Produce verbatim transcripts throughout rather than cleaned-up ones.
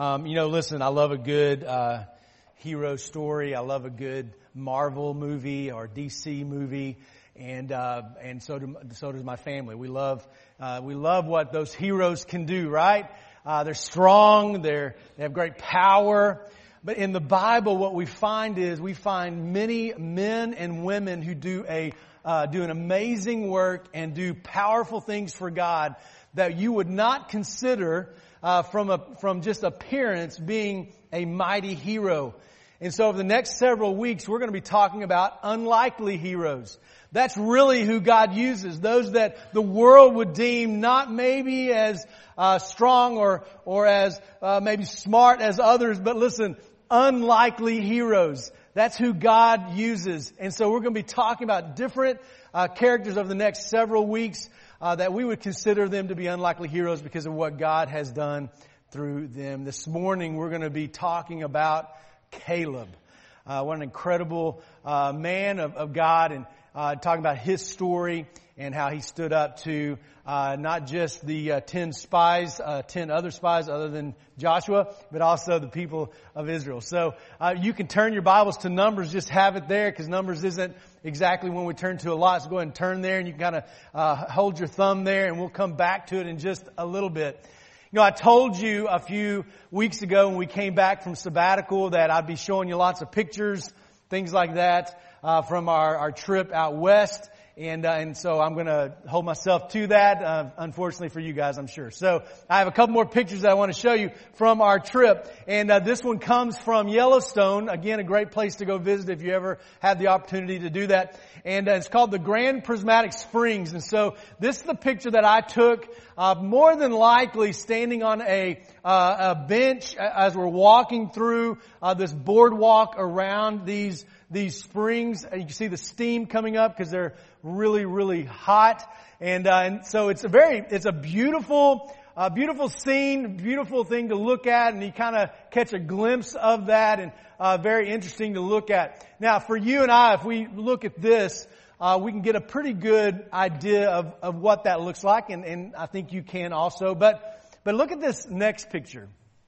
Um, you know, listen, I love a good uh, hero story. I love a good Marvel movie or D C movie, and uh, and so do, so does my family. We love uh, we love what those heroes can do. Right? Uh, they're strong. They're they have great power. But in the Bible, what we find is we find many men and women who do a uh, do an amazing work and do powerful things for God that you would not consider uh, from a from just appearance being a mighty hero. And so over the next several weeks, we're going to be talking about unlikely heroes. That's really who God uses. Those that the world would deem not maybe as uh, strong or or as uh, maybe smart as others, but listen, unlikely heroes. That's who God uses. And so we're going to be talking about different uh, characters over the next several weeks uh, that we would consider them to be unlikely heroes because of what God has done through them. This morning we're going to be talking about Caleb. Uh, what an incredible uh, man of, of God, and uh, talking about his story and how he stood up to uh, not just the uh, ten spies, uh, ten other spies other than Joshua, but also the people of Israel. So uh, you can turn your Bibles to Numbers, just have it there, because Numbers isn't exactly when we turn to a lot. So go ahead and turn there, and you can kind of uh, hold your thumb there, and we'll come back to it in just a little bit. You know, I told you a few weeks ago when we came back from sabbatical that I'd be showing you lots of pictures, things like that, uh, from our, our trip out west. And, uh, and so I'm going to hold myself to that, uh, unfortunately for you guys, I'm sure. So I have a couple more pictures that I want to show you from our trip. And, uh, this one comes from Yellowstone. Again, a great place to go visit if you ever have the opportunity to do that. And uh, it's called the Grand Prismatic Springs. And so this is the picture that I took, uh, more than likely standing on a, uh, a bench as we're walking through, uh, this boardwalk around these these springs. You can see the steam coming up because they're really, really hot. And, uh, and so it's a very, it's a beautiful, uh, beautiful scene, beautiful thing to look at. And you kind of catch a glimpse of that, and, uh, very interesting to look at. Now, for you and I, if we look at this, uh, we can get a pretty good idea of, of what that looks like. And, and I think you can also. But, but look at this next picture.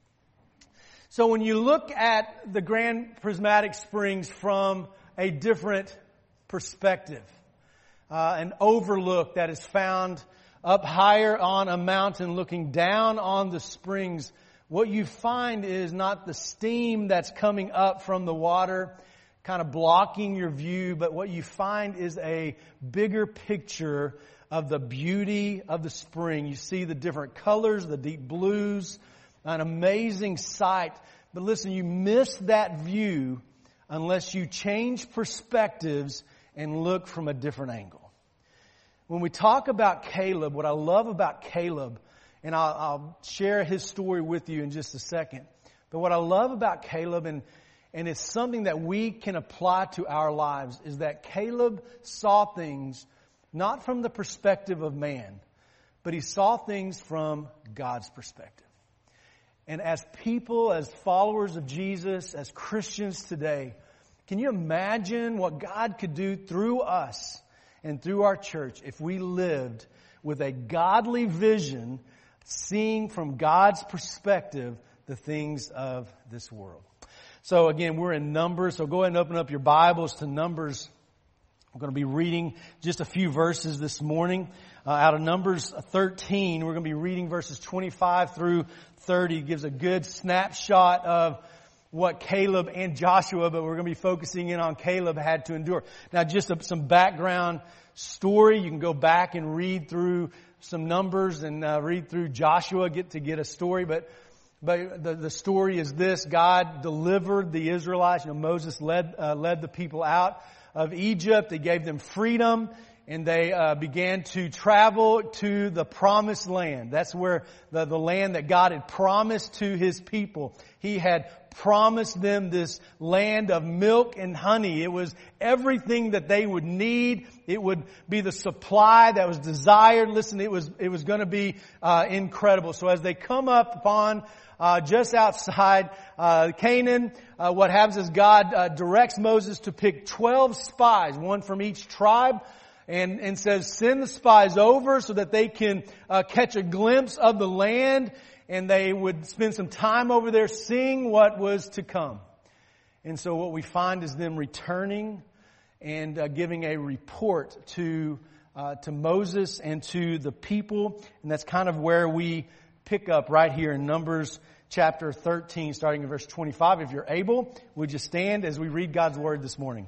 So when you look at the Grand Prismatic Springs from a different perspective, uh, an overlook that is found up higher on a mountain looking down on the springs, what you find is not the steam that's coming up from the water kind of blocking your view, but what you find is a bigger picture of the beauty of the spring. You see the different colors, the deep blues, an amazing sight. But listen, you miss that view unless you change perspectives and look from a different angle. When we talk about Caleb, what I love about Caleb, and I'll, I'll share his story with you in just a second, but what I love about Caleb, and, and it's something that we can apply to our lives, is that Caleb saw things not from the perspective of man, but he saw things from God's perspective. And as people, as followers of Jesus, as Christians today, can you imagine what God could do through us and through our church if we lived with a godly vision, seeing from God's perspective the things of this world? So again, we're in Numbers, so go ahead and open up your Bibles to Numbers. I'm going to be reading just a few verses this morning. Uh, out of Numbers thirteen, we're going to be reading verses twenty-five through thirty. It gives a good snapshot of what Caleb and Joshua, but we're going to be focusing in on Caleb, had to endure. Now, just a, some background story. You can go back and read through some Numbers and uh, read through Joshua get to get a story. But but the, the story is this: God delivered the Israelites. You know, Moses led uh, led the people out of Egypt. They gave them freedom. And they uh, began to travel to the promised land. That's where the, the land that God had promised to His people. He had promised them this land of milk and honey. It was everything that they would need. It would be the supply that was desired. Listen, it was it was going to be uh, incredible. So as they come up upon uh, just outside uh, Canaan, uh, what happens is God uh, directs Moses to pick twelve spies, one from each tribe. And, and says, send the spies over so that they can uh, catch a glimpse of the land and they would spend some time over there seeing what was to come. And so what we find is them returning and uh, giving a report to uh, to Moses and to the people. And that's kind of where we pick up right here in Numbers chapter thirteen, starting in verse twenty-five. If you're able, would you stand as we read God's Word this morning?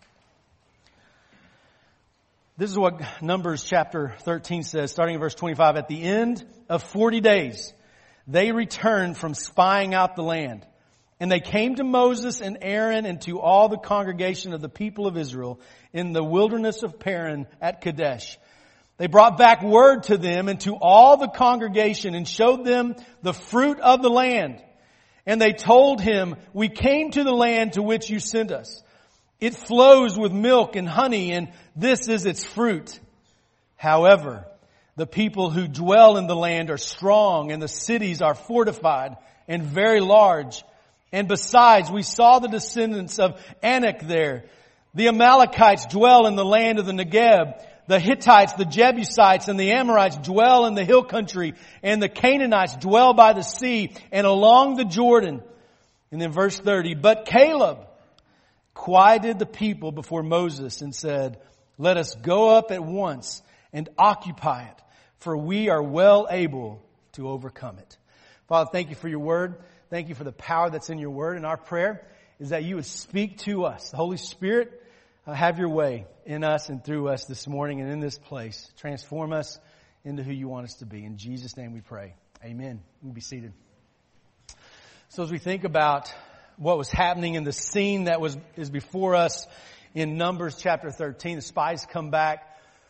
This is what Numbers chapter thirteen says, starting in verse twenty-five. At the end of forty days, they returned from spying out the land. And they came to Moses and Aaron and to all the congregation of the people of Israel in the wilderness of Paran at Kadesh. They brought back word to them and to all the congregation and showed them the fruit of the land. And they told him, "We came to the land to which you sent us. It flows with milk and honey, and this is its fruit. However, the people who dwell in the land are strong, and the cities are fortified and very large. And besides, we saw the descendants of Anak there. The Amalekites dwell in the land of the Negeb. The Hittites, the Jebusites, and the Amorites dwell in the hill country. And the Canaanites dwell by the sea and along the Jordan." And then verse thirty, "But Caleb quieted the people before Moses and said, 'Let us go up at once and occupy it, for we are well able to overcome it.'" Father, thank you for your word. Thank you for the power that's in your word. And our prayer is that you would speak to us. The Holy Spirit, uh, have your way in us and through us this morning and in this place. Transform us into who you want us to be. In Jesus' name we pray. Amen. You can be seated. So as we think about what was happening in the scene that was is before us in Numbers chapter thirteen, the spies come back.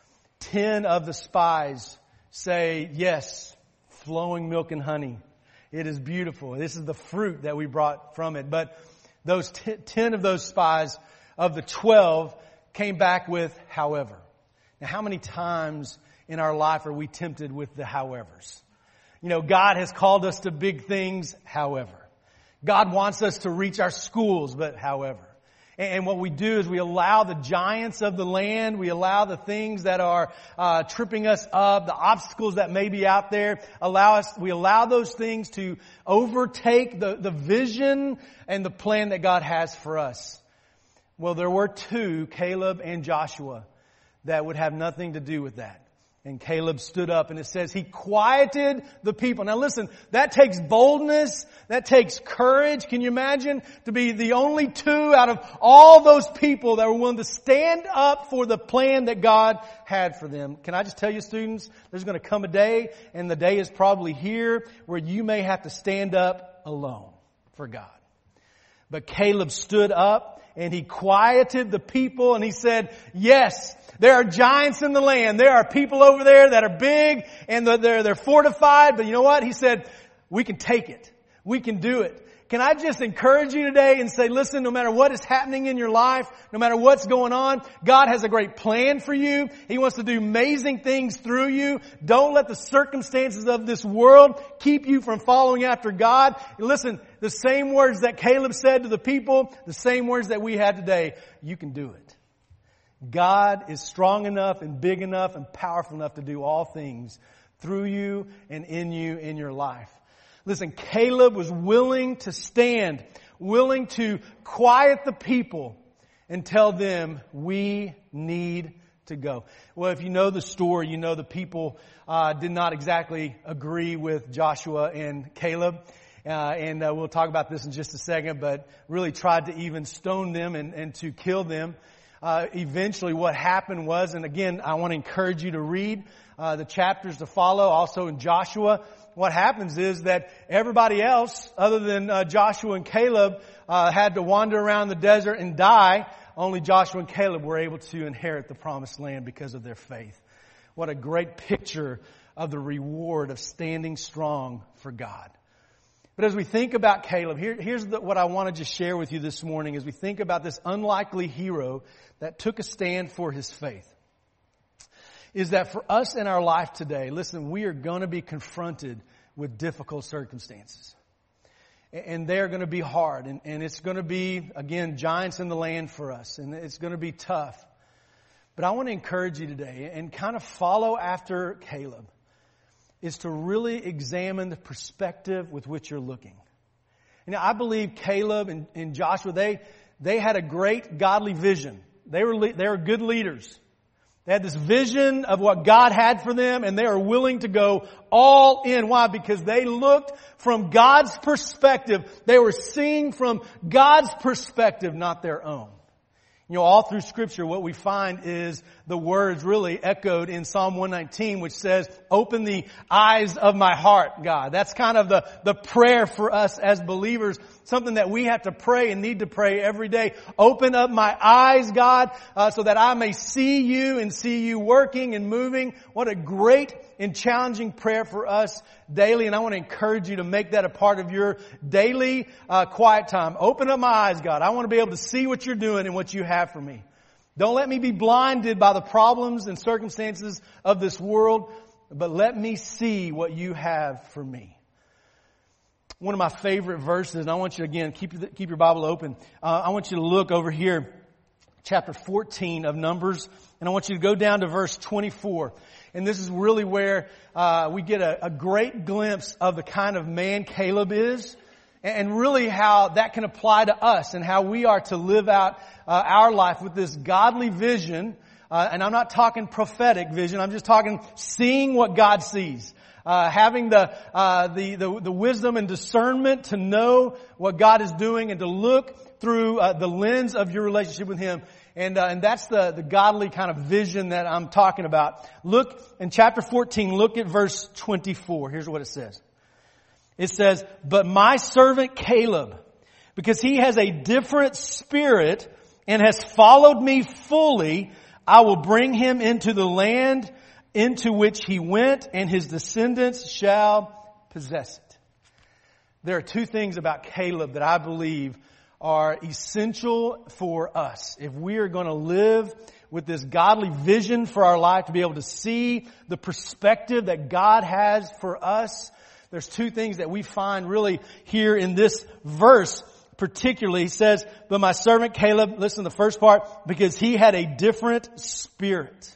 Ten of the spies say, "Yes, flowing milk and honey. It is beautiful. This is the fruit that we brought from it." But those t- ten of those spies of the twelve came back with "however." Now, how many times in our life are we tempted with the howevers? You know, God has called us to big things, however. God wants us to reach our schools, but however. And what we do is we allow the giants of the land, we allow the things that are uh, tripping us up, the obstacles that may be out there, allow us. We allow those things to overtake the, the vision and the plan that God has for us. Well, there were two, Caleb and Joshua, that would have nothing to do with that. And Caleb stood up, and it says he quieted the people. Now listen, that takes boldness. That takes courage. Can you imagine to be the only two out of all those people that were willing to stand up for the plan that God had for them? Can I just tell you, students, there's going to come a day, and the day is probably here, where you may have to stand up alone for God. But Caleb stood up, and he quieted the people, and he said, "Yes, there are giants in the land. There are people over there that are big and they're, they're fortified. But you know what?" He said, "We can take it. We can do it." Can I just encourage you today and say, listen, no matter what is happening in your life, no matter what's going on, God has a great plan for you. He wants to do amazing things through you. Don't let the circumstances of this world keep you from following after God. Listen, the same words that Caleb said to the people, the same words that we had today, you can do it. God is strong enough and big enough and powerful enough to do all things through you and in you in your life. Listen, Caleb was willing to stand, willing to quiet the people and tell them, we need to go. Well, if you know the story, you know the people uh, did not exactly agree with Joshua and Caleb. Uh, and uh, we'll talk about this in just a second, but really tried to even stone them and, and to kill them. Uh, eventually what happened was, and again, I want to encourage you to read uh, the chapters to follow, also in Joshua. What happens is that everybody else, other than uh, Joshua and Caleb, uh, had to wander around the desert and die. Only Joshua and Caleb were able to inherit the promised land because of their faith. What a great picture of the reward of standing strong for God. But as we think about Caleb, here, here's the, what I want to just share with you this morning as we think about this unlikely hero that took a stand for his faith. Is that for us in our life today, listen, we are going to be confronted with difficult circumstances. And they're going to be hard. And, and it's going to be, again, giants in the land for us. And it's going to be tough. But I want to encourage you today and kind of follow after Caleb. is to really examine the perspective with which you're looking. You know, I believe Caleb and, and Joshua, they, they had a great godly vision. They were, they were good leaders. They had this vision of what God had for them, and they are willing to go all in. Why? Because they looked from God's perspective. They were seeing from God's perspective, not their own. You know, all through Scripture, what we find is the words really echoed in Psalm one nineteen, which says, open the eyes of my heart, God. That's kind of the, the prayer for us as believers, something that we have to pray and need to pray every day. Open up my eyes, God, uh, so that I may see you and see you working and moving. What a great and challenging prayer for us daily, and I want to encourage you to make that a part of your daily uh, quiet time. Open up my eyes, God. I want to be able to see what you're doing and what you have for me. Don't let me be blinded by the problems and circumstances of this world, but let me see what you have for me. One of my favorite verses, and I want you, again, keep, keep your Bible open. Uh, I want you to look over here, chapter fourteen of Numbers, and I want you to go down to verse twenty-four. And this is really where uh, we get a, a great glimpse of the kind of man Caleb is, and really how that can apply to us and how we are to live out uh, our life with this godly vision. Uh, and I'm not talking prophetic vision. I'm just talking seeing what God sees. Uh, having the, uh, the, the, the wisdom and discernment to know what God is doing and to look through uh, the lens of your relationship with Him. And, uh, and that's the, the godly kind of vision that I'm talking about. Look in chapter fourteen, look at verse twenty-four. Here's what it says. It says, but my servant Caleb, because he has a different spirit and has followed me fully, I will bring him into the land into which he went, and his descendants shall possess it. There are two things about Caleb that I believe are essential for us. If we are going to live with this godly vision for our life, to be able to see the perspective that God has for us, there's two things that we find really here in this verse particularly. He says, but my servant Caleb, listen to the first part, because he had a different spirit.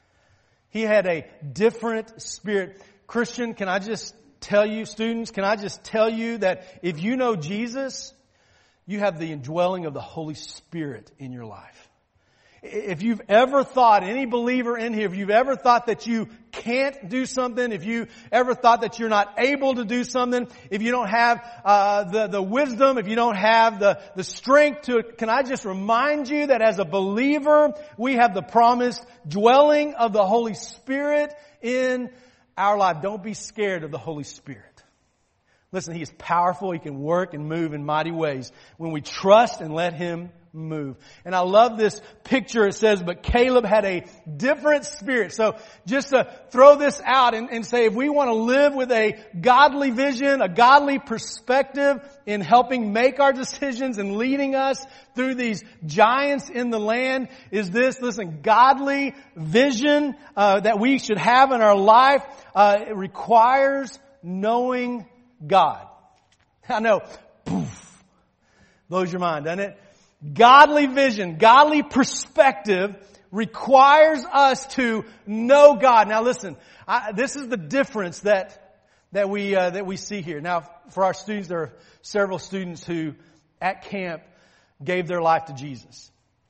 He had a different spirit. Christian, can I just tell you, students, can I just tell you that if you know Jesus, you have the indwelling of the Holy Spirit in your life. If you've ever thought, any believer in here, if you've ever thought that you can't do something, if you ever thought that you're not able to do something, if you don't have uh, the, the wisdom, if you don't have the, the strength to, can I just remind you that as a believer, we have the promised dwelling of the Holy Spirit in our life. Don't be scared of the Holy Spirit. Listen, He is powerful. He can work and move in mighty ways when we trust and let Him move. And I love this picture. It says, but Caleb had a different spirit. So just to throw this out and, and say, if we want to live with a godly vision, a godly perspective in helping make our decisions and leading us through these giants in the land, is this, listen, godly vision uh, that we should have in our life. Uh, it requires knowing God. I know, poof, blows your mind, doesn't it? Godly vision, godly perspective requires us to know God. Now listen, I, this is the difference that that we uh, that we see here. Now, for our students, there are several students who at camp gave their life to Jesus,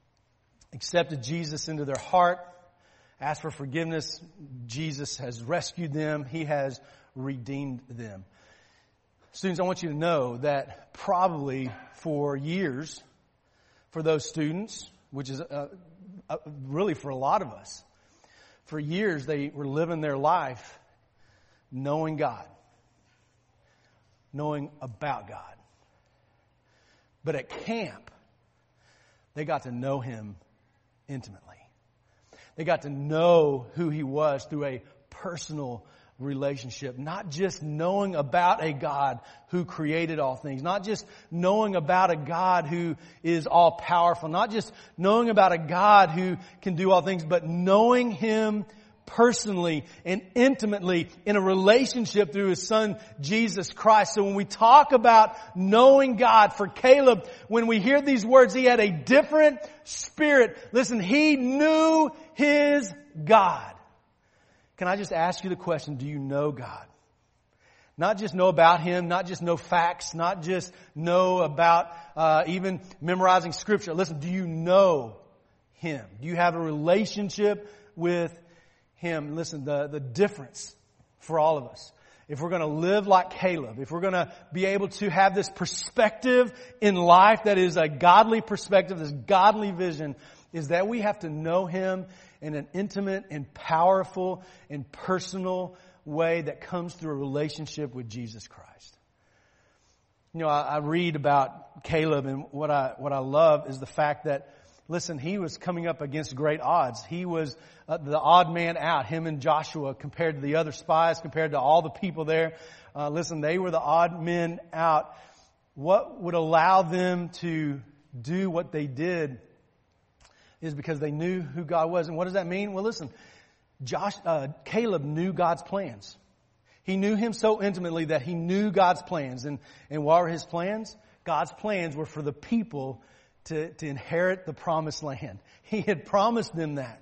accepted Jesus into their heart, asked for forgiveness. Jesus has rescued them. He has redeemed them. Students, I want you to know that probably for years, for those students, which is uh, uh, really for a lot of us, for years they were living their life knowing God, knowing about God. But at camp, they got to know Him intimately. They got to know who He was through a personal relationship, not just knowing about a God who created all things, not just knowing about a God who is all powerful, not just knowing about a God who can do all things, but knowing Him personally and intimately in a relationship through His Son, Jesus Christ. So when we talk about knowing God, for Caleb, when we hear these words, he had a different spirit. Listen, he knew his God. Can I just ask you the question, do you know God? Not just know about Him, not just know facts, not just know about uh, even memorizing Scripture. Listen, do you know Him? Do you have a relationship with Him? Listen, the, the difference for all of us, if we're going to live like Caleb, if we're going to be able to have this perspective in life that is a godly perspective, this godly vision, is that we have to know Him in an intimate and powerful and personal way that comes through a relationship with Jesus Christ. You know, I, I read about Caleb, and what I what I love is the fact that, listen, he was coming up against great odds. He was uh, the odd man out, him and Joshua, compared to the other spies, compared to all the people there. Uh, listen, they were the odd men out. What would allow them to do what they did is because they knew who God was. And what does that mean? Well, listen, Josh, uh, Caleb knew God's plans. He knew Him so intimately that he knew God's plans. And, and what were His plans? God's plans were for the people to, to inherit the promised land. He had promised them that.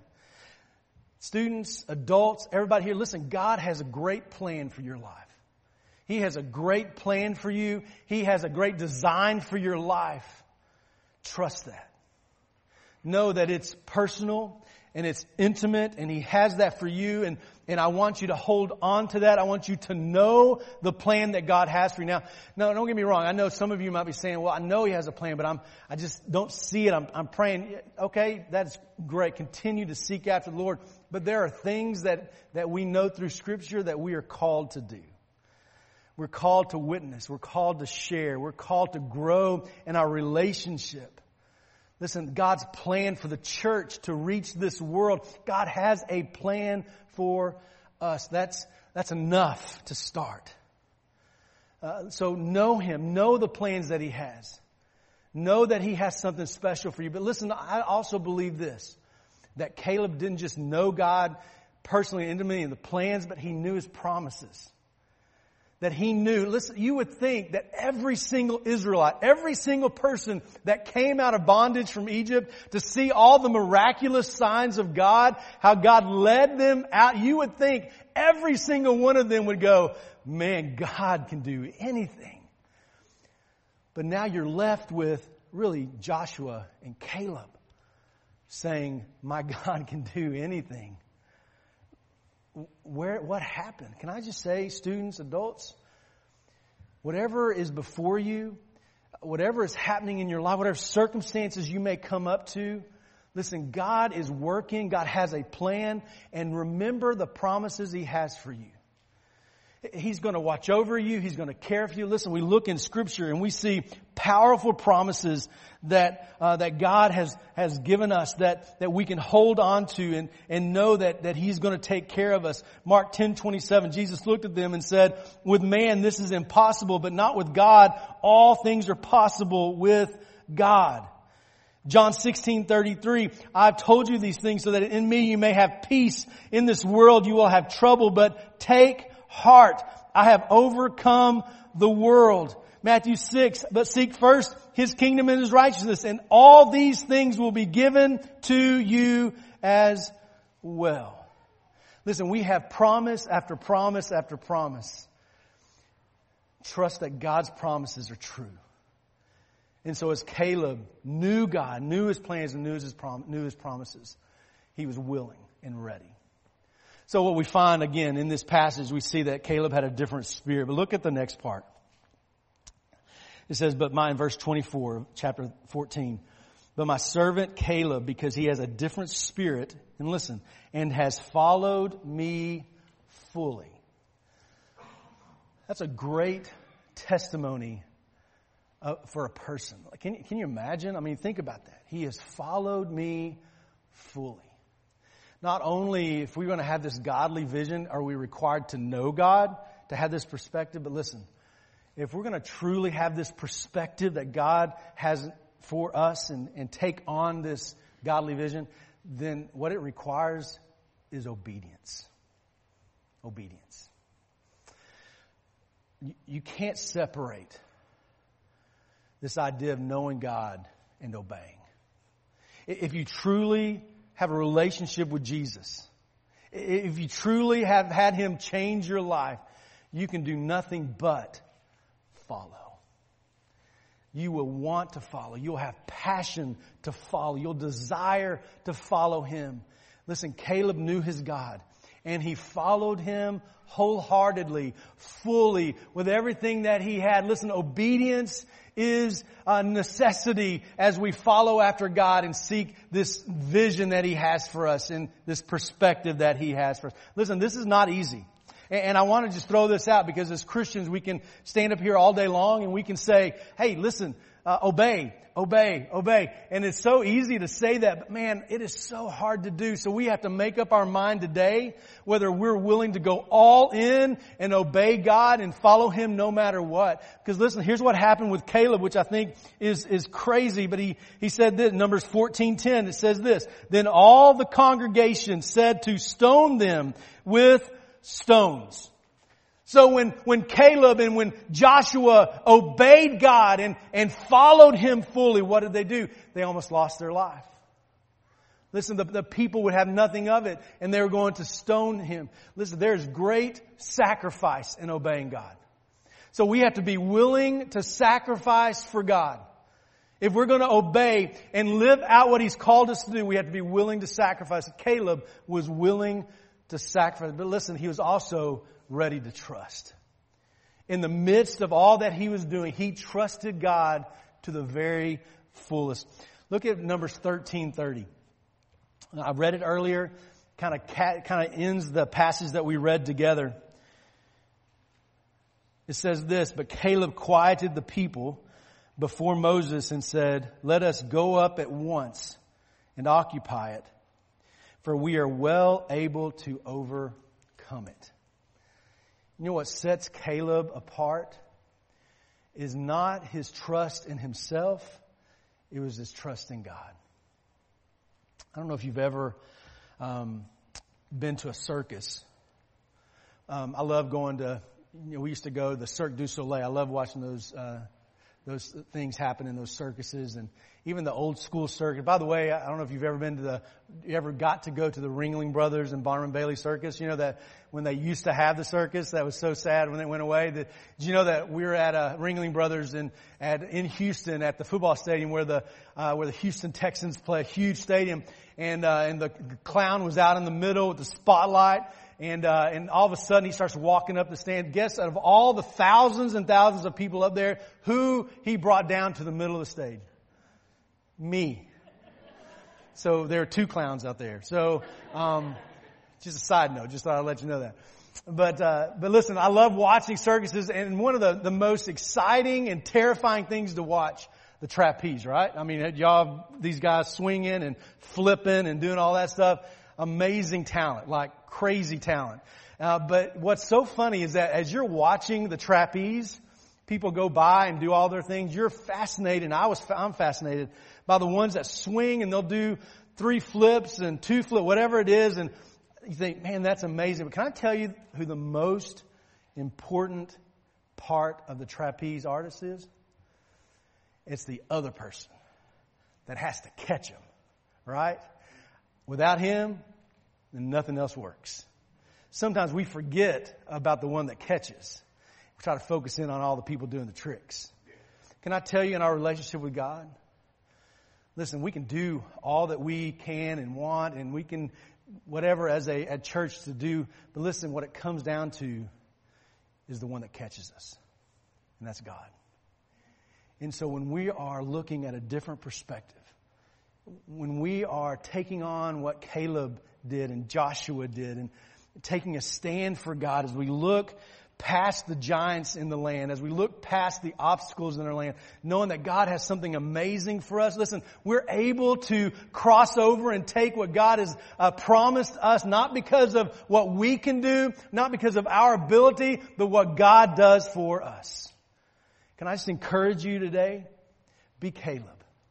Students, adults, everybody here, listen, God has a great plan for your life. He has a great plan for you. He has a great design for your life. Trust that. Know that it's personal and it's intimate, and He has that for you, and, and I want you to hold on to that. I want you to know the plan that God has for you. Now, no, don't get me wrong. I know some of you might be saying, well, I know He has a plan, but I'm, I just don't see it. I'm, I'm praying. Okay, that's great. Continue to seek after the Lord. But there are things that, that we know through Scripture that we are called to do. We're called to witness. We're called to share. We're called to grow in our relationship. Listen, God's plan for the church to reach this world, God has a plan for us. That's, that's enough to start. Uh, so know Him. Know the plans that He has. Know that He has something special for you. But listen, I also believe this, that Caleb didn't just know God personally and intimately in the plans, but he knew His promises. That he knew, listen, you would think that every single Israelite, every single person that came out of bondage from Egypt to see all the miraculous signs of God, how God led them out, you would think every single one of them would go, man, God can do anything. But now you're left with really Joshua and Caleb saying, my God can do anything. Where, what happened? Can I just say, students, adults, whatever is before you, whatever is happening in your life, whatever circumstances you may come up to, listen, God is working. God has a plan. And remember the promises He has for you. He's going to watch over you. He's going to care for you. Listen, we look in Scripture and we see powerful promises that uh, that God has has given us that that we can hold on to and and know that that He's going to take care of us. Mark ten twenty-seven, Jesus looked at them and said, "With man this is impossible, but not with God. All things are possible with God." John sixteen thirty-three, "I've told you these things so that in me you may have peace. In this world you will have trouble, but take heart. I have overcome the world." Matthew six, "But seek first His kingdom and His righteousness, and all these things will be given to you as well." Listen, we have promise after promise after promise. Trust that God's promises are true. And so as Caleb knew God, knew His plans and knew His, prom- knew his promises, he was willing and ready. So what we find again in this passage, we see that Caleb had a different spirit. But look at the next part. It says, but my, in verse twenty-four of chapter fourteen, "But my servant Caleb, because he has a different spirit," and listen, "and has followed me fully." That's a great testimony uh, for a person. Can, can you imagine? I mean, think about that. He has followed me fully. Not only if we're going to have this godly vision, are we required to know God, to have this perspective, but listen, if we're going to truly have this perspective that God has for us and, and take on this godly vision, then what it requires is obedience. Obedience. You, you can't separate this idea of knowing God and obeying. If you truly have a relationship with Jesus, If you truly have had Him change your life, you can do nothing but follow. You will want to follow. You'll have passion to follow. You'll desire to follow Him. Listen, Caleb knew his God, and he followed Him wholeheartedly, fully, with everything that he had. Listen, obedience is a necessity as we follow after God and seek this vision that He has for us and this perspective that He has for us. Listen, this is not easy. And I want to just throw this out because as Christians, we can stand up here all day long and we can say, hey, listen, uh, obey, obey, obey. And it's so easy to say that, but man, it is so hard to do. So we have to make up our mind today whether we're willing to go all in and obey God and follow Him no matter what. Because listen, here's what happened with Caleb, which I think is, is crazy. But he, he said this, Numbers fourteen ten, it says this, then all the congregation said to stone them with stones. So when, when Caleb and when Joshua obeyed God and, and followed Him fully, what did they do? They almost lost their life. Listen, the, the people would have nothing of it and they were going to stone him. Listen, there's great sacrifice in obeying God. So we have to be willing to sacrifice for God. If we're going to obey and live out what He's called us to do, we have to be willing to sacrifice. Caleb was willing to sacrifice. But listen, he was also ready to trust. In the midst of all that he was doing, he trusted God to the very fullest. Look at Numbers thirteen thirty. I read it earlier, kind of kind of ends the passage that we read together. It says this, but Caleb quieted the people before Moses and said, let us go up at once and occupy it, for we are well able to overcome it. You know what sets Caleb apart is not his trust in himself. It was his trust in God. I don't know if you've ever um, been to a circus. Um, I love going to, you know, we used to go to the Cirque du Soleil. I love watching those uh those things happen in those circuses, and even the old school circus. By the way, I don't know if you've ever been to the, you ever got to go to the Ringling Brothers and Barnum Bailey Circus. You know that when they used to have the circus, that was so sad when it went away. That, did you know that we were at a Ringling Brothers in at in Houston at the football stadium where the uh, where the Houston Texans play, a huge stadium, and uh, and the clown was out in the middle with the spotlight. And, uh, and all of a sudden he starts walking up the stand. Guess out of all the thousands and thousands of people up there, who he brought down to the middle of the stage? Me. So there are two clowns out there. So, um, just a side note, just thought I'd let you know that. But, uh, but listen, I love watching circuses, and one of the, the most exciting and terrifying things to watch, the trapeze, right? I mean, y'all, these guys swinging and flipping and doing all that stuff. Amazing talent, like crazy talent. Uh, but what's so funny is that as you're watching the trapeze, people go by and do all their things. You're fascinated, and I was, I'm fascinated by the ones that swing and they'll do three flips and two flip, whatever it is. And you think, man, that's amazing. But can I tell you who the most important part of the trapeze artist is? It's the other person that has to catch him, right? Without him, then nothing else works. Sometimes we forget about the one that catches. We try to focus in on all the people doing the tricks. Can I tell you, in our relationship with God, listen, we can do all that we can and want, and we can whatever as a, a church to do. But listen, what it comes down to is the one that catches us, and that's God. And so when we are looking at a different perspective, when we are taking on what Caleb did and Joshua did and taking a stand for God, as we look past the giants in the land, as we look past the obstacles in our land, knowing that God has something amazing for us, listen, we're able to cross over and take what God has uh, promised us, not because of what we can do, not because of our ability, but what God does for us. Can I just encourage you today? Be Caleb.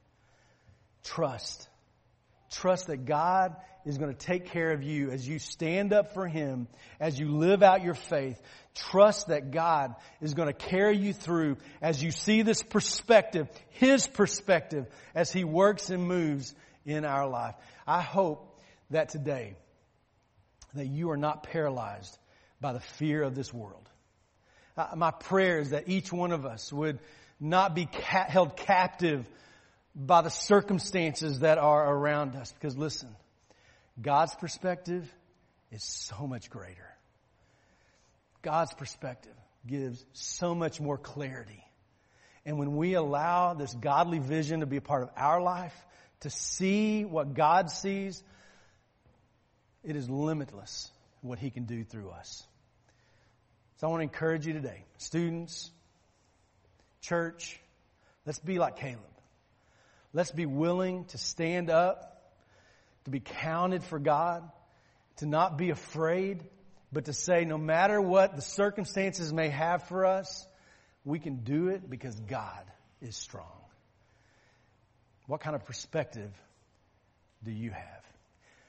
Trust. Trust that God is going to take care of you as you stand up for Him, as you live out your faith. Trust that God is going to carry you through as you see this perspective, His perspective, as He works and moves in our life. I hope that today that you are not paralyzed by the fear of this world. Uh, my prayer is that each one of us would not be ca- held captive by the circumstances that are around us. Because listen, God's perspective is so much greater. God's perspective gives so much more clarity. And when we allow this godly vision to be a part of our life, to see what God sees, it is limitless what He can do through us. So I want to encourage you today, students, church, let's be like Caleb. Let's be willing to stand up, to be counted for God, to not be afraid, but to say no matter what the circumstances may have for us, we can do it because God is strong. What kind of perspective do you have?